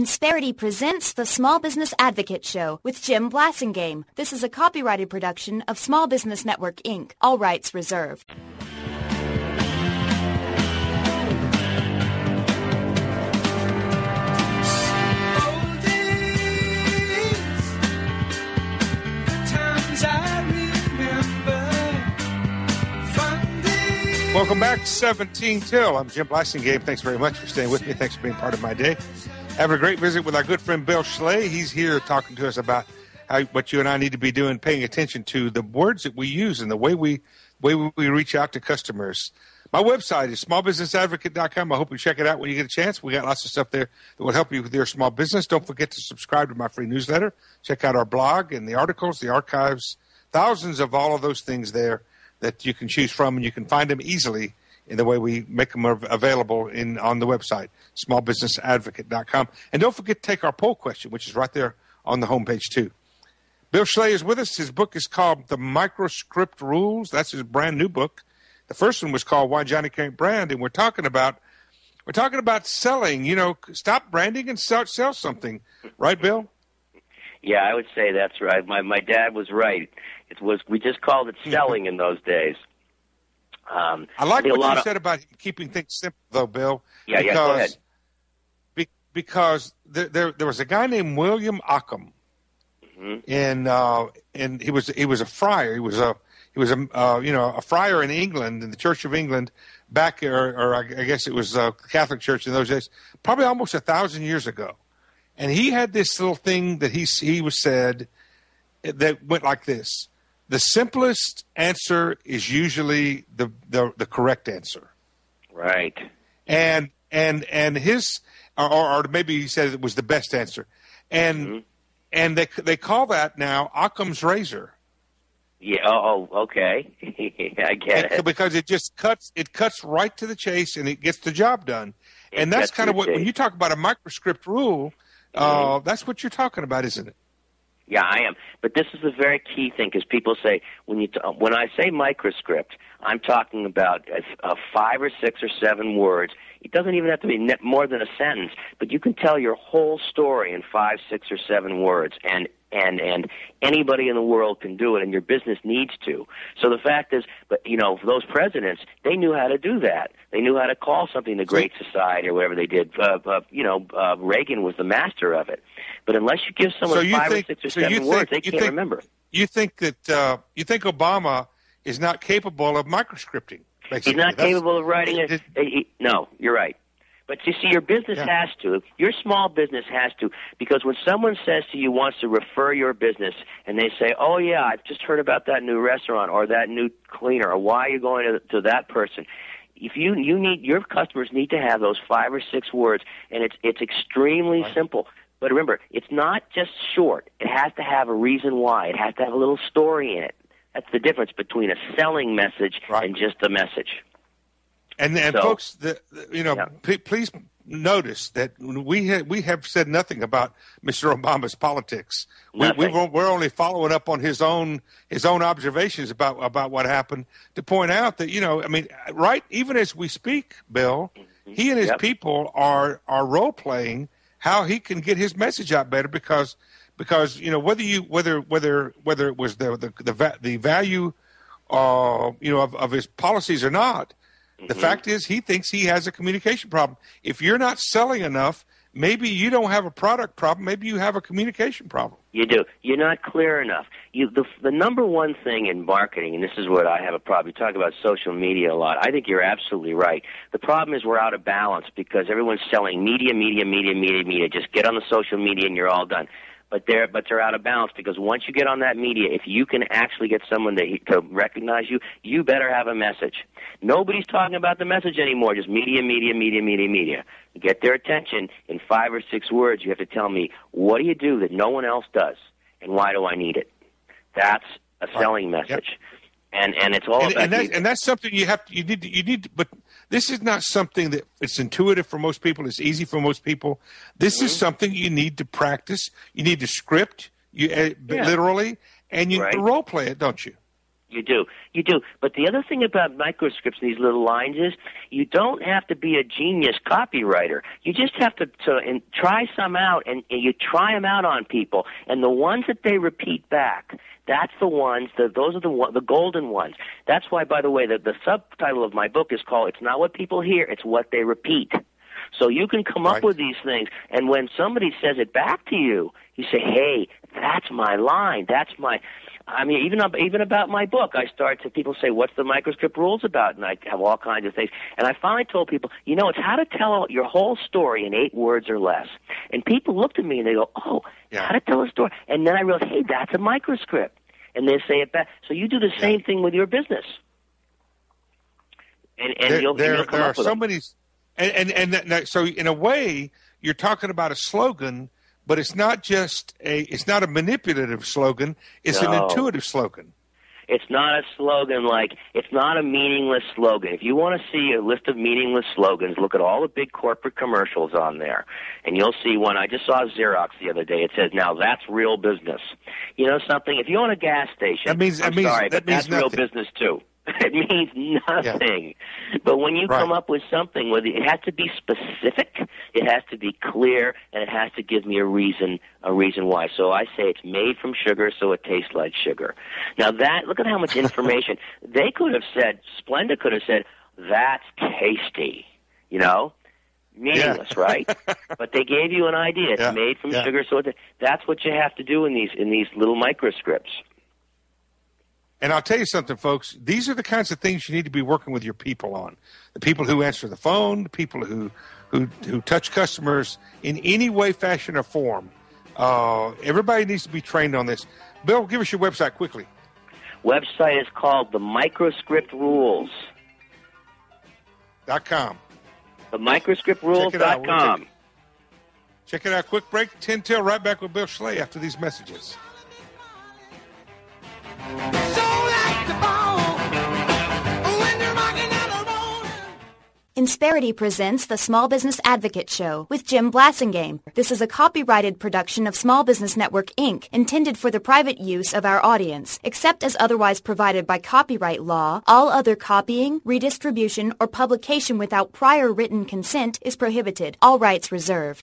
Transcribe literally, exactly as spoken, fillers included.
Insperity presents the Small Business Advocate Show with Jim Blasingame. This is a copyrighted production of Small Business Network, Incorporated. All rights reserved. Welcome back, seventeen till. I'm Jim Blasingame. Thanks very much for staying with me. Thanks for being part of my day. Having a great visit with our good friend Bill Schley. He's here talking to us about how what you and I need to be doing, paying attention to the words that we use and the way we way we reach out to customers. My website is small business advocate dot com. I hope you check it out when you get a chance. We got lots of stuff there that will help you with your small business. Don't forget to subscribe to my free newsletter. Check out our blog and the articles, the archives, thousands of all of those things there that you can choose from, and you can find them easily in the way we make them available in on the website, small business advocate dot com. And don't forget to take our poll question, which is right there on the homepage, too. Bill Schley is with us. His book is called The Microscript Rules. That's his brand new book. The first one was called Why Johnny Can't Brand, and we're talking about we're talking about selling. You know, stop branding and sell, sell something. Right, Bill? Yeah, I would say that's right. My my dad was right. It was we just called it selling in those days. Um, I like I what you of, said about keeping things simple, though, Bill. Yeah, because, yeah, go ahead. Be, because there, there there was a guy named William Ockham, mm-hmm. and uh, and he was he was a friar. He was a he was a uh, you know a friar in England, in the Church of England, back or, or I guess it was a Catholic Church in those days, probably almost a thousand years ago. And he had this little thing that he he was said that went like this: the simplest answer is usually the, the, the correct answer. Right. And and and his or, or maybe he said it was the best answer. And mm-hmm. and they they call that now Occam's razor. Yeah. Oh, okay. I get and, it. Because it just cuts it cuts right to the chase and it gets the job done. It and that's kind of what chase. When you talk about a microscript rule. Uh, that's what you're talking about, isn't it? Yeah, I am. But this is the very key thing, because people say when you t- when I say microscript, I'm talking about a, a five or six or seven words. It doesn't even have to be ne- more than a sentence, but you can tell your whole story in five, six, or seven words, and and and anybody in the world can do it, and your business needs to. So the fact is, but you know, for those presidents, they knew how to do that. They knew how to call something the Great Society or whatever they did. Uh, uh, you know, uh, Reagan was the master of it. But unless you give someone so you five think, or six or so seven you words, think, they can't think, remember. You think that uh, you think Obama is not capable of microscripting? Basically. He's not That's, capable of writing it. a, a, no, you're right. But you see, your business yeah. has to. Your small business has to, because when someone says to you, wants to refer your business, and they say, "Oh yeah, I've just heard about that new restaurant or that new cleaner, or why are you going to, to that person?" If you you need your customers need to have those five or six words, and it's it's extremely right. simple. But remember, it's not just short. It has to have a reason why. It has to have a little story in it. That's the difference between a selling message right. and just a message. And, and so, folks, the, the, you know, yeah. p- please notice that we ha- we have said nothing about Mister Obama's politics. We, we were, we're only following up on his own his own observations about about what happened to point out that, you know, I mean, right, even as we speak, Bill, mm-hmm. he and his yep. people are are role playing how he can get his message out better because because you know whether you whether whether whether it was the the the, va- the value uh, you know of, of his policies or not. The mm-hmm. fact is, he thinks he has a communication problem. If you're not selling enough, maybe you don't have a product problem. Maybe you have a communication problem. You do. You're not clear enough. You, the, the number one thing in marketing, and this is what I have a problem, you talk about social media a lot. I think you're absolutely right. The problem is we're out of balance because everyone's selling media, media, media, media, media. Just get on the social media and you're all done. But they're but they're out of balance because once you get on that media, if you can actually get someone to, to recognize you, you better have a message. Nobody's talking about the message anymore, just media, media, media, media, media. You get their attention in five or six words. You have to tell me, what do you do that no one else does, and why do I need it? That's a selling right. message. Yep. And and it's all and, about and, that, and that's something you have to, you need to, you need to, but this is not something that it's intuitive for most people. It's easy for most people. This mm-hmm. is something you need to practice. You need to script you uh, yeah. literally, and you right. role play it, don't you? You do. You do. But the other thing about microscripts, these little lines, is you don't have to be a genius copywriter. You just have to, to and try some out, and, and you try them out on people. And the ones that they repeat back, that's the ones, the, those are the one, the golden ones. That's why, by the way, the, the subtitle of my book is called It's Not What People Hear, It's What They Repeat. So you can come right. up with these things, and when somebody says it back to you, you say, hey, that's my line. That's my... I mean, even even about my book, I start to people say, "What's the microscript rules about?" And I have all kinds of things. And I finally told people, you know, it's how to tell your whole story in eight words or less. And people looked at me and they go, "Oh, yeah. how to tell a story?" And then I realized, hey, that's a microscript. And they say it back. So you do the same yeah. thing with your business. And, and there, you'll, there, and you'll come there up are with so them. many, and and, and so in a way, you're talking about a slogan. But it's not just a, it's not a manipulative slogan. It's No. an intuitive slogan. It's not a slogan like, it's not a meaningless slogan. If you want to see a list of meaningless slogans, look at all the big corporate commercials on there. And you'll see one. I just saw Xerox the other day. It says, now that's real business. You know something? If you own a gas station, that means, that I'm means, sorry, that but means that's nothing. real business too. It means nothing. Yeah. But when you right. come up with something, where it has to be specific, it has to be clear, and it has to give me a reason, a reason why. So I say it's made from sugar, so it tastes like sugar. Now that, look at how much information. They could have said, Splenda could have said, that's tasty, you know? Meaningless, yeah. right? But they gave you an idea. It's yeah. made from yeah. sugar, so it, that's what you have to do in these in these little microscripts. And I'll tell you something, folks. These are the kinds of things you need to be working with your people on. The people who answer the phone, the people who who, who touch customers in any way, fashion, or form. Uh, everybody needs to be trained on this. Bill, give us your website quickly. Website is called The Microscript Rules. Dot com. The Microscript Rules dot com. We'll check it out. Quick break. ten till. Right back with Bill Schley after these messages. Insperity presents the Small Business Advocate Show with Jim Blasingame. This is a copyrighted production of Small Business Network, Incorporated, intended for the private use of our audience. Except as otherwise provided by copyright law, all other copying, redistribution, or publication without prior written consent is prohibited. All rights reserved.